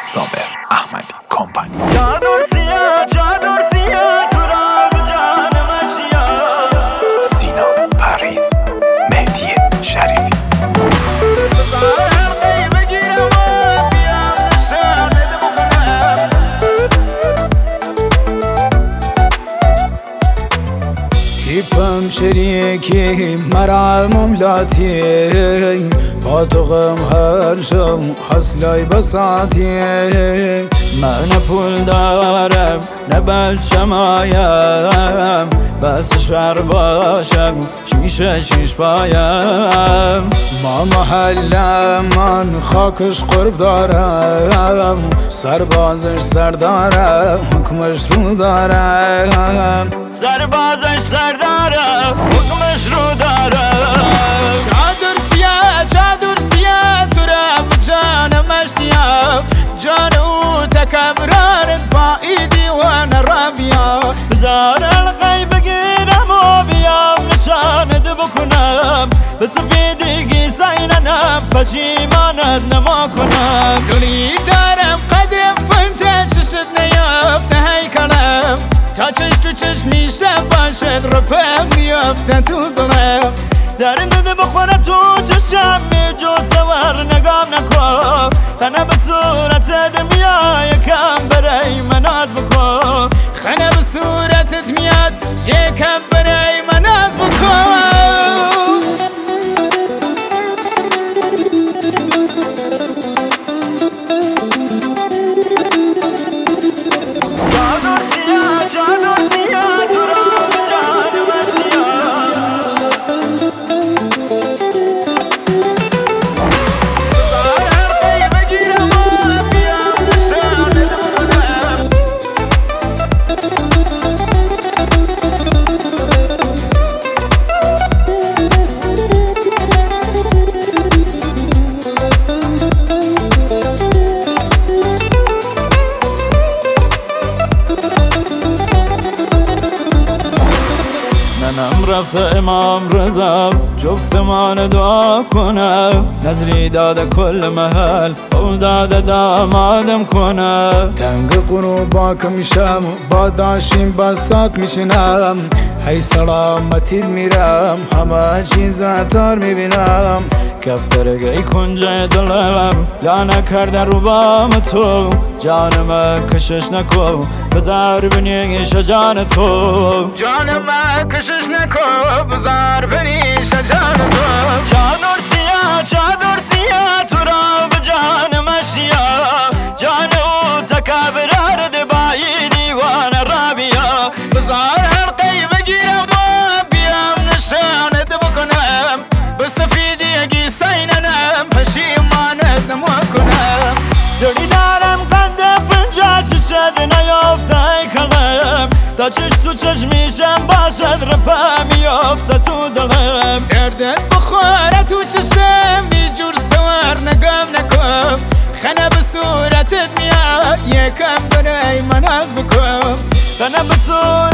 صابر احمدی کمپانی. سینا پریز، مهدی شریفی. کیپم شریکی مرا مملاتی با تو غم هر شب حسلای بساتی. من پول دارم نه بچم آیم بس شهر باشم شیش پایم. ما محلم من خاکش قرب دارم سربازش سردارم حکمش رو دارم. سربازش سردارم حکمش رو دارم. چادر سیاه تو را بجانم اشتیاب جان او تکبرانت با ایدی و نرابیا. بزار القی بگیرم و بیام نشانت بکنم به سفیدگی سیننم پشیمانت نما کنم. دونی دارم قدم فنجه چشت نیافته هیکلم تا چش تو چشمیشم باشد رپم میافته تو دلم. درنده بخوره تو چشم جو سوار نگام نکن خنه به صورت دنیا یکم برای من ناز بکن. خنه به صورتت میاد یکم برای من ناز بکن. منم رفته امام رضا جفتمان دعا کنم نظری داده کل محل او داده دامادم کنم. تنگ قروبا که میشم با داشیم بسات میشنم هی سلامتی میرم همه چیز اتار میبینم. کفترگی کنجه دلم یا نکرده رو بام تو جانم کشش نکو بزار بنیش جان تو. جانم کشش نکو بزار بنیش جان تو. چادر سیاه تو را به جانم اشیا جان او تکبرار دبایی دیوان رابیا. بزار حلقی بگیرم و بیام نشانت بکنم به سفیدگی سیننم پشیمانت نما کنم. دلی دارم قند فنجا چشد نیافته کلم تا چش تو چشمیشم باشد رپا میافته تو دلم. دردت بخوره تو چشم بیجور سوار نگام نکن خنه به صورتت میاد یکم برای من ناز بکن. خنه به صورتت